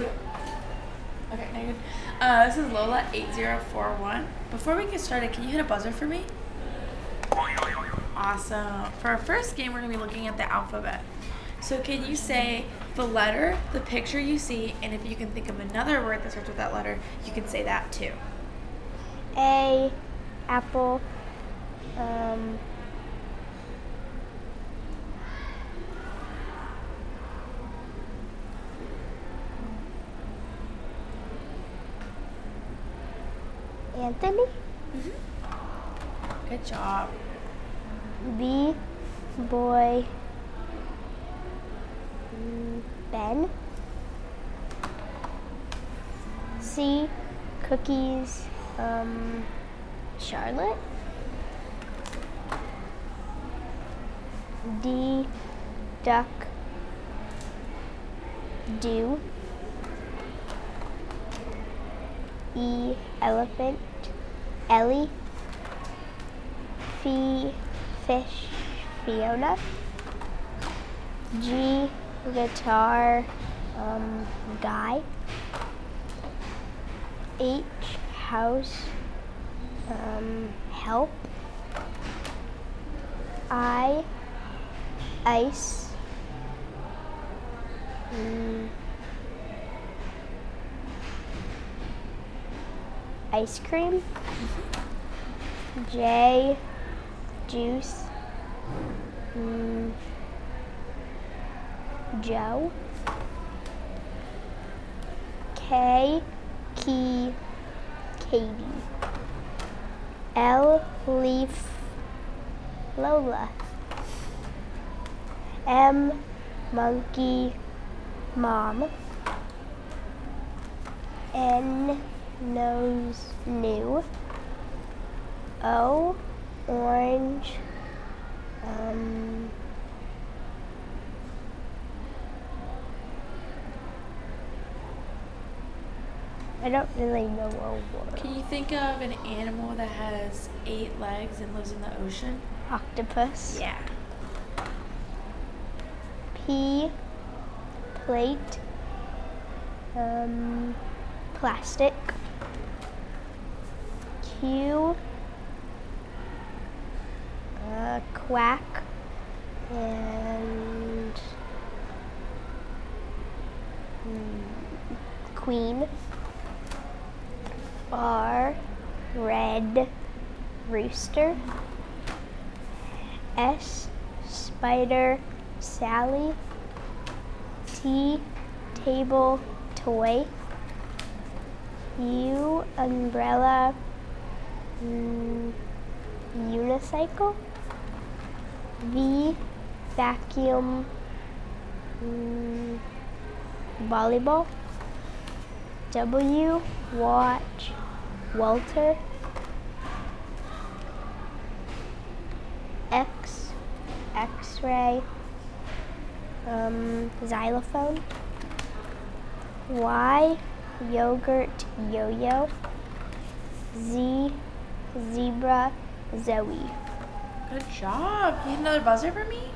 Okay, now you're good. This is Lola 8041. Before we get started, can you hit a buzzer for me? Awesome. For our first game, we're going to be looking at the alphabet. So can you say the letter, the picture you see, and if you can think of another word that starts with that letter, you can say that too. A, apple, Anthony. Good job. B, boy, Ben. C, cookies, Charlotte. D, duck, do. E, elephant, Ellie. F, fish, Fiona. G, guitar, Guy. H, house, help. I, ice, ice cream. J, juice, Joe. K, key, Katie. L, leaf, Lola. M, monkey, Mom. N, nose, new. O, orange, I don't really know a word. Can you think of an animal that has 8 legs and lives in the ocean? Octopus. Yeah. P, plate, plastic. Q, quack, and queen. R, red, rooster. S, spider, Sally. T, table, toy. U, umbrella, unicycle. V, vacuum, volleyball. W, watch, Walter. X, X-ray, xylophone. Y, yogurt, yo-yo. Z, zebra, Zoe. Good job. Can you hit another buzzer for me?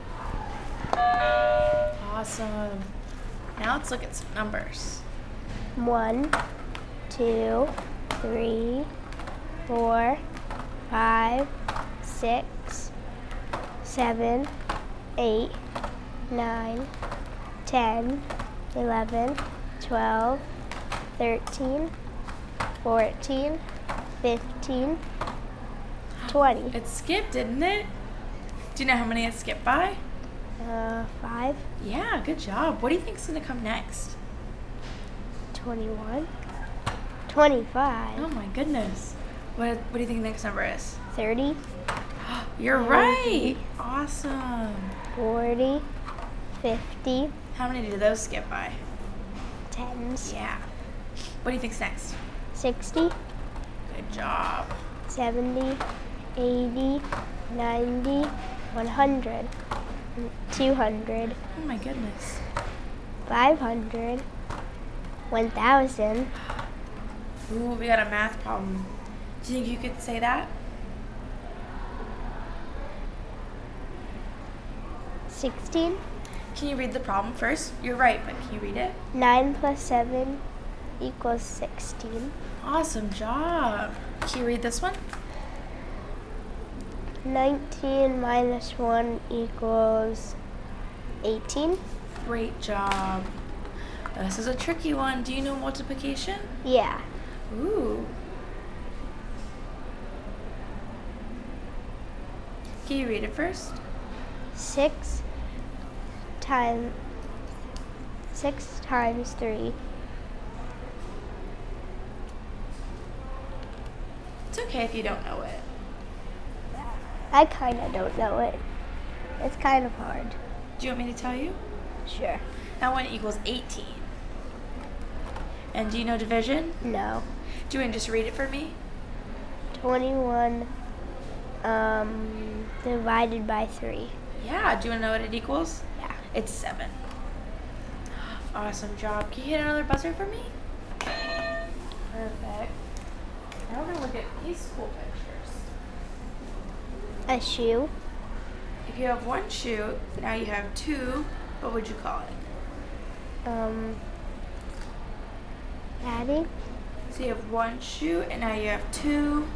Awesome. Now let's look at some numbers. 1, 2, 3, 4, 5, 6, 7, 8, 9, 10, 11, 12, 13, 14, 15, 20. It skipped, didn't it? Do you know how many it skipped by? 5, Yeah, good job. What do you think's gonna come next? 21, 25, Oh my goodness. What do you think the next number is? 30, You're right. Awesome. 40, 50, How many did those skip by? 10s, Yeah. What do you think's next? 60, Good job. 70, 80, 90, 100, 200, Oh my goodness. 500, 1,000, Ooh, we got a math problem. Do you think you could say that? 16, Can you read the problem first? You're right, but can you read it? 9 plus 7 equals 16. Awesome job. Can you read this one? 19 minus 1 equals 18. Great job. This is a tricky one. Do you know multiplication? Yeah. Ooh. Can you read it first? 6 times 3. It's okay if you don't know it. I kind of don't know it. It's kind of hard. Do you want me to tell you? Sure. That one equals 18. And do you know division? No. Do you want to just read it for me? 21 divided by 3. Yeah. Do you want to know what it equals? Yeah. It's 7. Awesome job. Can you hit another buzzer for me? Perfect. Now we're going to look at these school pictures. A shoe. If you have one shoe, now you have two, what would you call it? Daddy. So you have one shoe, and now you have two.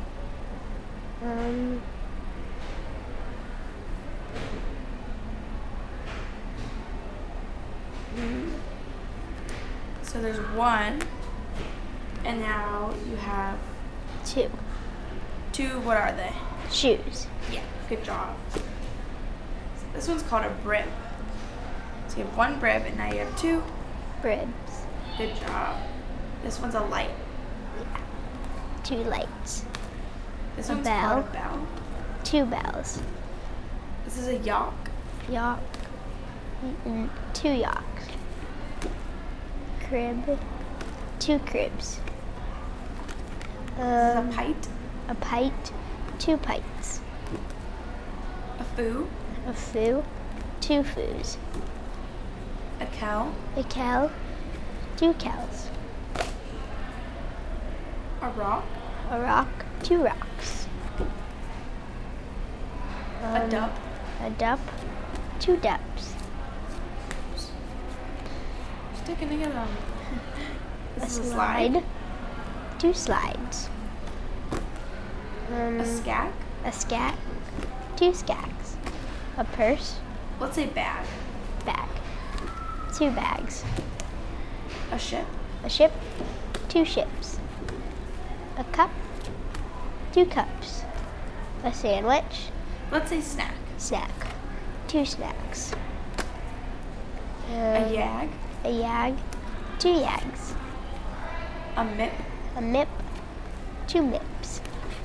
So there's one, and now you have 2 two. What are they? shoes. Yeah, good job. This one's called a brib. So you have one brib, and now you have two. Ribs. Good job. This one's a light. 2 lights. This A one's bell. called a bell. 2 bells. This is a yoke. Yacht. 2 yachts. Crib. 2 cribs. This is a pint. A pint. 2 pints. A foo. A foo. 2 foos. A cow. A cow. 2 cows. A rock. A rock. 2 rocks. A duck. A duck. 2 ducks. Sticking together. A This is a slide. 2 slides. A skack. A scat. 2 scacks. A purse. Let's say bag. Bag. 2 bags. A ship. A ship. 2 ships. A cup. 2 cups. A sandwich. Let's say snack. Snack. 2 snacks. A yag. A yag. 2 yags. A mip. A mip. 2 mips.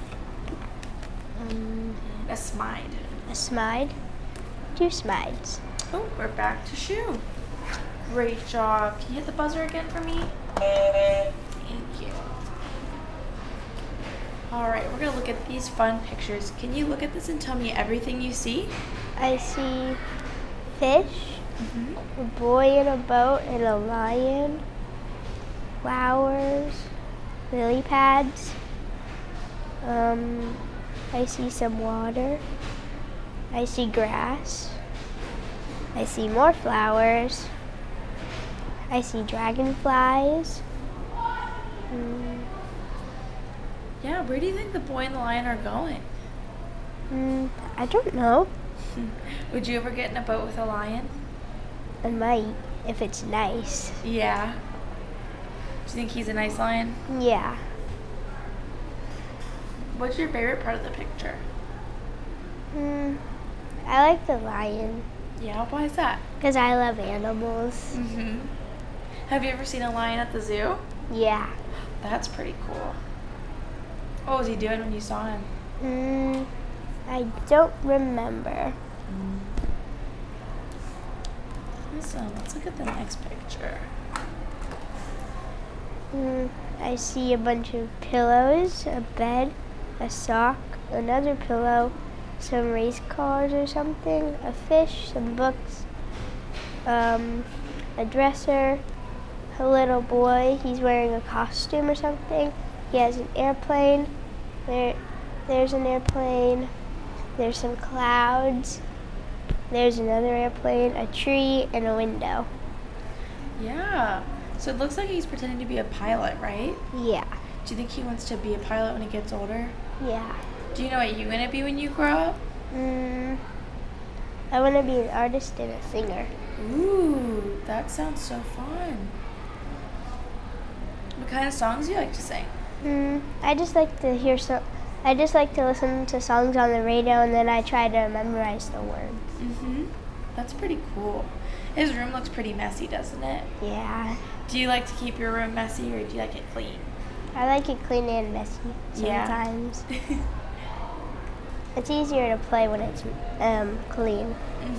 A smide. A smide. 2 smides. Oh, we're back to shoe. Great job. Can you hit the buzzer again for me? Thank you. All right, we're gonna look at these fun pictures. Can you look at this and tell me everything you see? I see fish, a boy in a boat, and a lion, flowers, lily pads. I see some water. I see grass. I see more flowers. I see dragonflies. Yeah, where do you think the boy and the lion are going? I don't know. Would you ever get in a boat with a lion? I might, if it's nice. Yeah. Do you think he's a nice lion? Yeah. What's your favorite part of the picture? I like the lion Yeah, why is that? because I love animals. Mm-hmm. Have you ever seen a lion at the zoo? Yeah. That's pretty cool. What was he doing when you saw him? I don't remember. Awesome. Let's look at the next picture. I see a bunch of pillows, a bed, a sock, another pillow, some race cars or something, a fish, some books, a dresser, a little boy. He's wearing a costume or something. He has an airplane. There's an airplane. There's some clouds. there's another airplane, a tree, and a window. Yeah. So it looks like he's pretending to be a pilot, right? Yeah. Do you think he wants to be a pilot when he gets older? Yeah. Do you know what you're going to be when you grow up? I want to be an artist and a singer. Ooh, that sounds so fun. What kind of songs do you like to sing? I just like to I just like to listen to songs on the radio, and then I try to memorize the words. That's pretty cool. His room looks pretty messy, doesn't it? Yeah. Do you like to keep your room messy, or do you like it clean? I like it clean and messy sometimes. Yeah. It's easier to play when it's clean.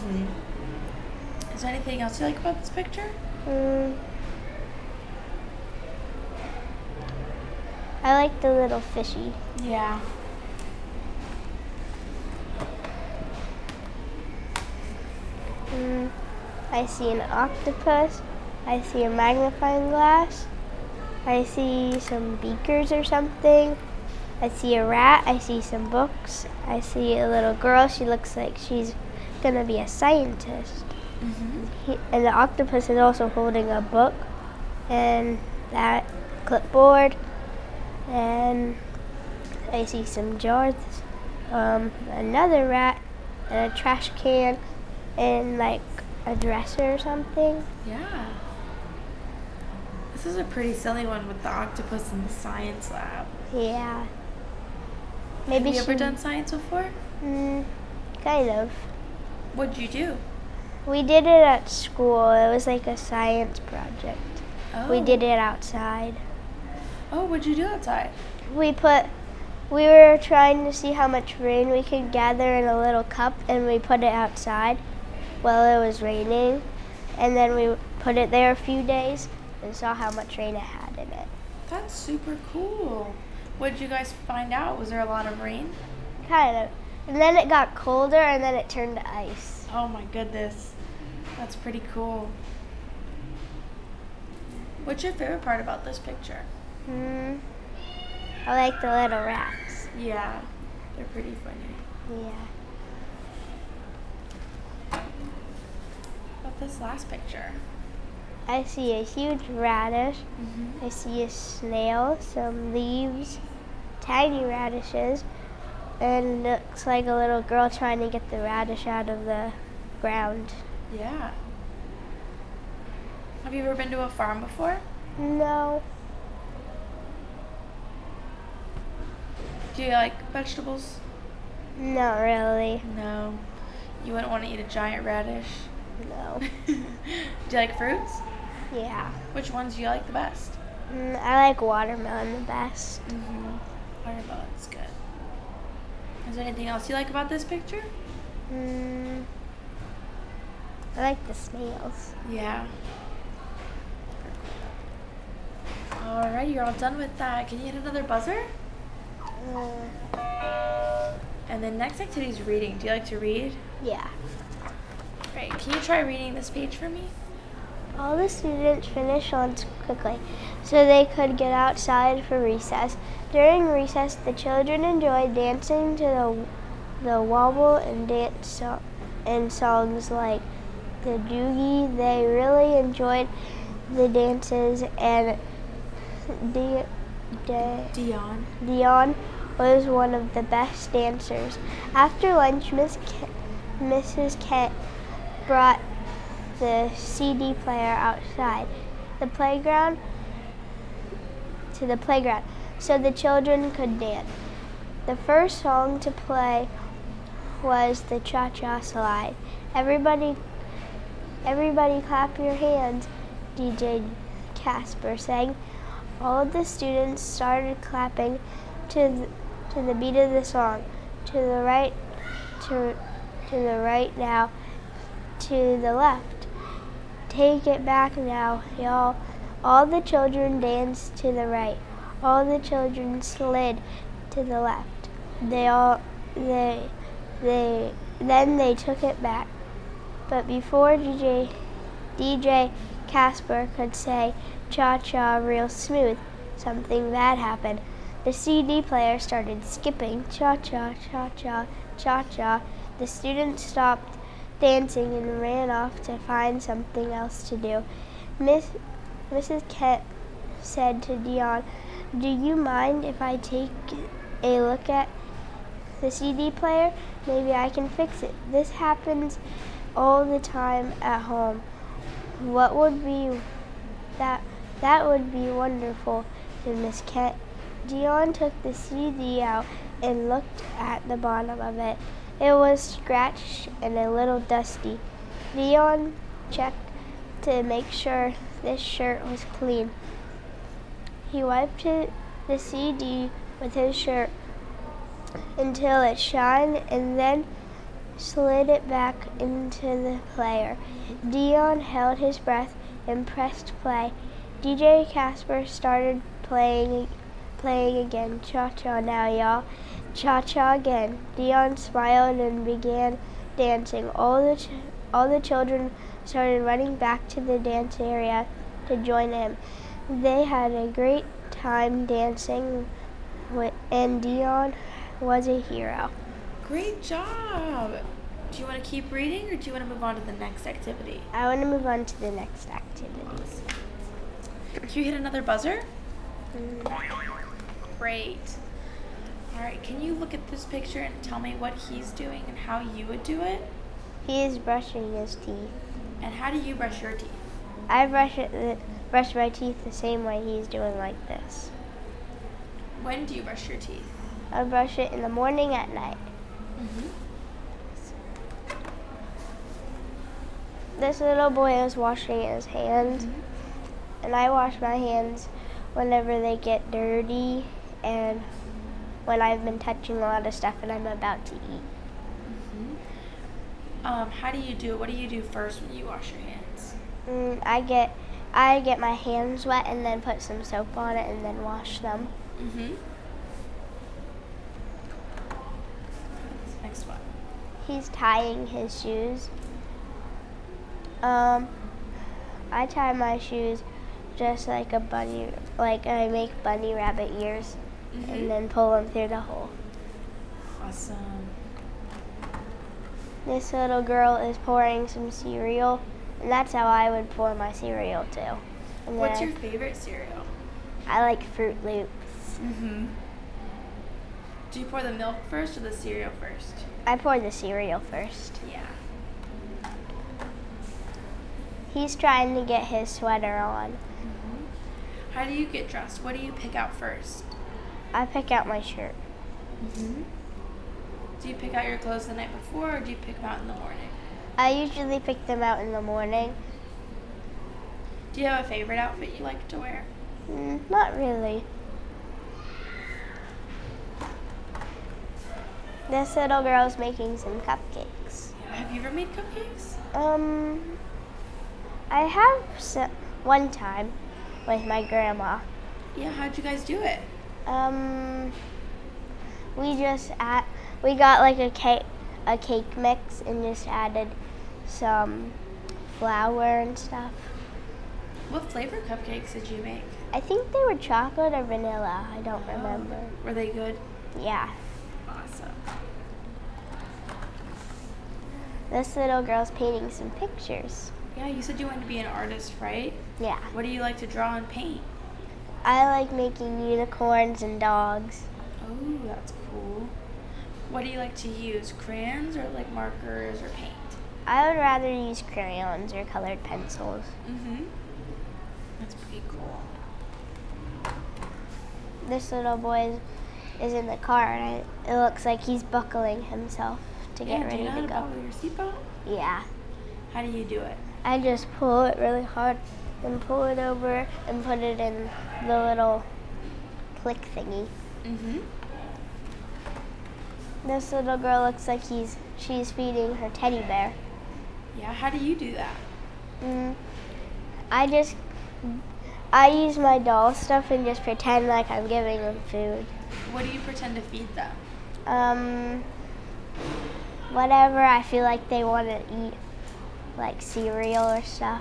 Is there anything else you like about this picture? I like the little fishy. Yeah. I see an octopus. I see a magnifying glass. I see some beakers or something. I see a rat. I see some books. I see a little girl. She looks like she's gonna be a scientist. And the octopus is also holding a book and that clipboard. And I see some jars, another rat, and a trash can, and like a dresser or something. Yeah. This is a pretty silly one with the octopus in the science lab. Yeah. Maybe Have you ever done science before? Kind of. What'd you do? We did it at school. It was like a science project. Oh. We did it outside. Oh, what'd you do outside? We were trying to see how much rain we could gather in a little cup, and we put it outside while it was raining. And then we put it there a few days and saw how much rain it had in it. That's super cool. What did you guys find out? Was there a lot of rain? Kind of. And then it got colder, and then it turned to ice. Oh my goodness. That's pretty cool. What's your favorite part about this picture? I like the little rats. Yeah, they're pretty funny. Yeah. About this last picture? I see a huge radish. I see a snail, some leaves, tiny radishes, and it looks like a little girl trying to get the radish out of the ground. Yeah. Have you ever been to a farm before? No. Do you like vegetables? Not really. No. You wouldn't want to eat a giant radish? No. Do you like fruits? Yeah. Which ones do you like the best? I like watermelon the best. Watermelon's good. Is there anything else you like about this picture? I like the snails. Yeah. Alright, you're all done with that. Can you hit another buzzer? And then next activity is reading. Do you like to read? Yeah. Great. Can you try reading this page for me? All the students finished lunch quickly so they could get outside for recess. During recess, the children enjoyed dancing to the wobble and dance and songs like the doogie. They really enjoyed the dances, and Dion was one of the best dancers. After lunch, Mrs. Kent brought the CD player outside to the playground so the children could dance. The first song to play was the Cha-Cha Slide. Everybody clap your hands, DJ Casper sang. All of the students started clapping to the beat of the song. To the right now, to the left. Take it back now, y'all. All the children danced to the right. All the children slid to the left. Then they took it back. But before DJ Casper could say cha-cha real smooth, something bad happened. The CD player started skipping cha-cha, cha-cha, cha-cha. The students stopped dancing and ran off to find something else to do. Mrs. Kent said to Dion, "Do you mind if I take a look at the CD player? Maybe I can fix it. This happens all the time at home." "What would be that? That would be wonderful," said Miss Kent. Dion took the CD out and looked at the bottom of it. It was scratched and a little dusty. Dion checked to make sure this shirt was clean. He wiped the CD with his shirt until it shined and then slid it back into the player. Dion held his breath and pressed play. DJ Casper started playing again. Cha-cha now, y'all. Cha-cha again. Dion smiled and began dancing. All the children started running back to the dance area to join him. They had a great time dancing, and Dion was a hero. Great job. Do you want to keep reading or do you want to move on to the next activity? I want to move on to the next activity. Can you hit another buzzer? Great. All right, can you look at this picture and tell me what he's doing and how you would do it? He is brushing his teeth. And how do you brush your teeth? I brush my teeth the same way he's doing, like this. When do you brush your teeth? I brush it in the morning, at night. This little boy is washing his hands, and I wash my hands whenever they get dirty and when I've been touching a lot of stuff and I'm about to eat. How do you do it? What do you do first when you wash your hands? I get my hands wet and then put some soap on it and then wash them. Next one. He's tying his shoes. I tie my shoes just like a bunny, like I make bunny rabbit ears and then pull them through the hole. Awesome. This little girl is pouring some cereal, and that's how I would pour my cereal too. And What's your favorite cereal? I like Fruit Loops. Do you pour the milk first or the cereal first? I pour the cereal first. Yeah. He's trying to get his sweater on. How do you get dressed? What do you pick out first? I pick out my shirt. Do you pick out your clothes the night before or do you pick them out in the morning? I usually pick them out in the morning. Do you have a favorite outfit you like to wear? Not really. This little girl's making some cupcakes. Have you ever made cupcakes? I have one time with my grandma. Yeah, how'd you guys do it? We got like a cake mix and just added some flour and stuff. What flavor cupcakes did you make? I think they were chocolate or vanilla. I don't remember. Were they good? Yeah. Awesome. This little girl's painting some pictures. Yeah, you said you wanted to be an artist, right? Yeah. What do you like to draw and paint? I like making unicorns and dogs. Oh, that's cool. What do you like to use, crayons or like markers or paint? I would rather use crayons or colored pencils. That's pretty cool. This little boy is in the car and it looks like he's buckling himself to get ready do you know how to to go. buckle your seatbelt? Yeah. How do you do it? I just pull it really hard and pull it over and put it in the little click thingy. This little girl looks like she's feeding her teddy bear. Yeah, how do you do that? I use my doll stuff and just pretend like I'm giving them food. What do you pretend to feed them? Whatever I feel like they want to eat, like cereal or stuff.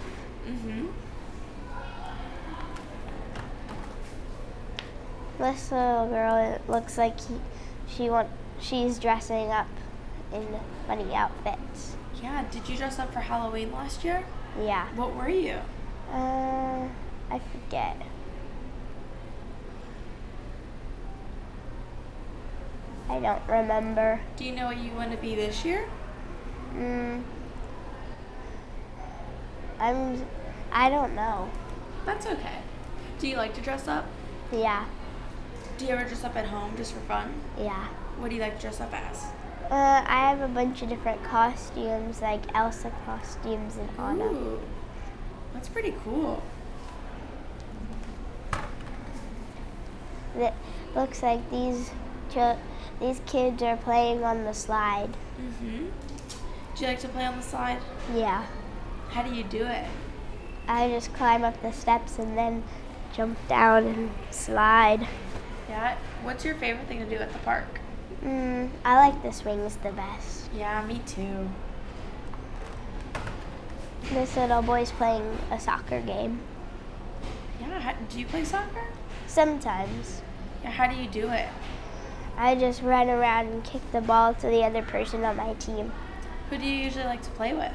This little girl, it looks like she's dressing up in funny outfits. Yeah, did you dress up for Halloween last year? Yeah. What were you? I forget. I don't remember. Do you know what you want to be this year? I don't know. That's okay. Do you like to dress up? Yeah. Do you ever dress up at home just for fun? Yeah. What do you like to dress up as? I have a bunch of different costumes, like Elsa costumes and Anna. Ooh, that's pretty cool. It looks like these kids are playing on the slide. Mm-hmm. Do you like to play on the slide? Yeah. How do you do it? I just climb up the steps and then jump down and slide. Yeah. What's your favorite thing to do at the park? I like the swings the best. Yeah, me too. This little boy's playing a soccer game. Yeah. Do you play soccer? Sometimes. Yeah. How do you do it? I just run around and kick the ball to the other person on my team. Who do you usually like to play with?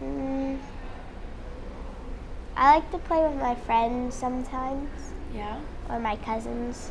I like to play with my friends sometimes, Yeah. or my cousins.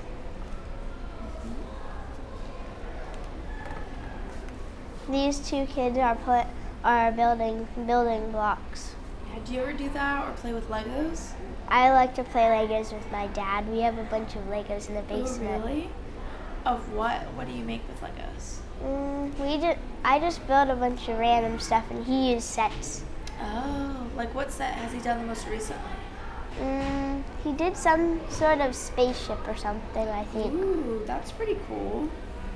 These two kids are building blocks. Yeah. Do you ever do that or play with Legos? I like to play Legos with my dad. We have a bunch of Legos in the basement. Oh, really? Of what? What do you make with Legos? I just build a bunch of random stuff, and he used sets. Oh, like what set has he done the most recently? He did some sort of spaceship or something, I think. Ooh, that's pretty cool.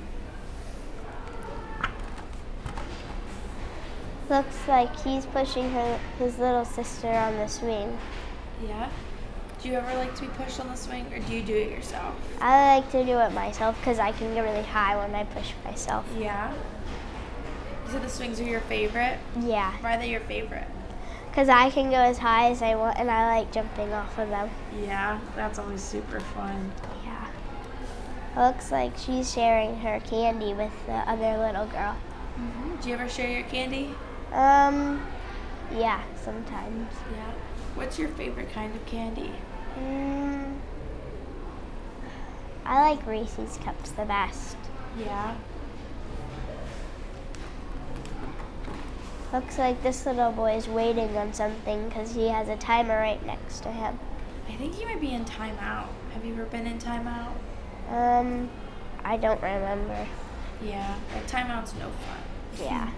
Looks like he's pushing his little sister on the swing. Yeah. Do you ever like to be pushed on the swing, or do you do it yourself? I like to do it myself because I can get really high when I push myself. Yeah. You said the swings are your favorite? Yeah, Why are they your favorite? because I can go as high as I want, and I like jumping off of them. Yeah, that's always super fun. Yeah. Looks like she's sharing her candy with the other little girl. Do you ever share your candy? Yeah, sometimes. Yeah. What's your favorite kind of candy? I like Reese's Cups the best. Yeah. Looks like this little boy is waiting on something because he has a timer right next to him. I think he might be in timeout. Have you ever been in timeout? I don't remember. Yeah. Like, timeout's no fun. Yeah.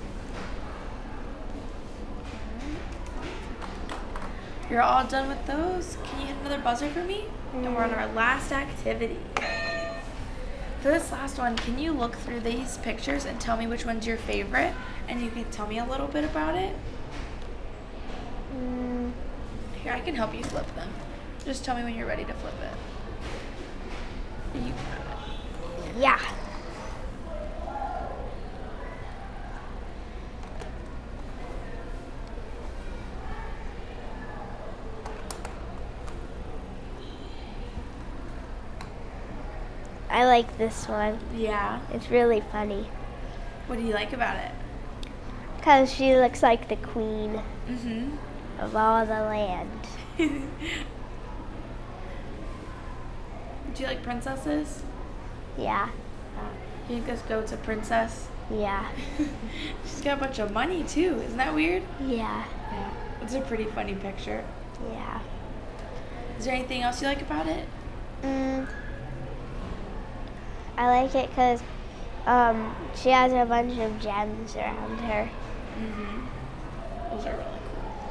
You're all done with those? Can you hit another buzzer for me? And we're on our last activity. For this last one, can you look through these pictures and tell me which one's your favorite? And you can tell me a little bit about it? Here, I can help you flip them. Just tell me when you're ready to flip it. You got it. Yeah. I like this one. Yeah. It's really funny What do you like about it? because she looks like the queen Mm-hmm. of all the land. Do you like princesses? Yeah. You think this goat's a princess? Yeah. She's got a bunch of money too. Isn't that weird? Yeah. Yeah. It's a pretty funny picture. Yeah. Is there anything else you like about it? I like it because she has a bunch of gems around her. Those are really cool.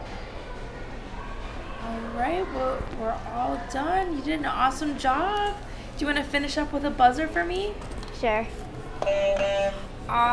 All right, well, we're all done. You did an awesome job. Do you want to finish up with a buzzer for me? Sure.